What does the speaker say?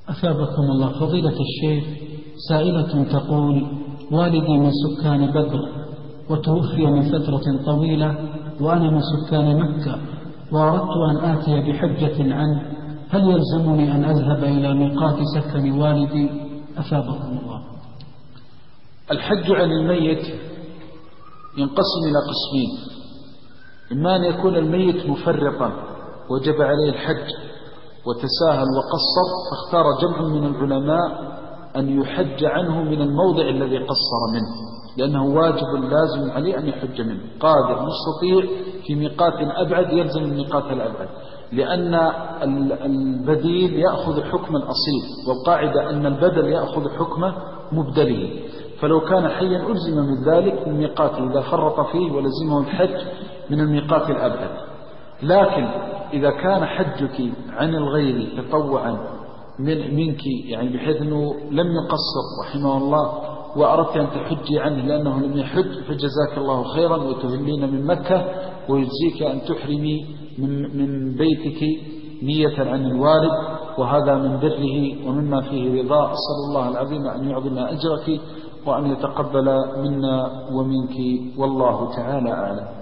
أثابكم الله فضيلة الشيخ. سائلة تقول: والدي من سكان بدر وتوفي من فترة طويلة وأنا من سكان مكة، وأردت أن آتي بحجة عنه، هل يلزمني أن أذهب إلى ميقات سكن والدي؟ أثابكم الله. الحج عن الميت ينقسم إلى قسمين: إما أن يكون الميت مفرطا وجب عليه الحج وتساهل وقصر، فاختار جمع من العلماء أن يحج عنه من الموضع الذي قصر منه، لأنه واجب لازم عليه أن يحج منه. قادر مستطيع في ميقات أبعد يلزم الميقات الأبعد، لأن البديل يأخذ حكم الأصيل، والقاعدة أن البدل يأخذ حكم مبدله، فلو كان حيا ألزم من ذلك من ميقاته إذا فرط فيه ولزمه الحج من الميقات الأبعد. لكن إذا كان حجك عن الغير تطوعا منك، يعني بحيث أنه لم يقصر رحمه الله وأردت أن تحجي عنه لأنه لم يحج، فجزاك الله خيرا وتهلين من مكة، ويجزيك أن تحرمي من بيتك نية عن الوالد، وهذا من بره ومما فيه رضا. أسأل الله العظيم أن يعظم أجرك وأن يتقبل منا ومنك، والله تعالى أعلم.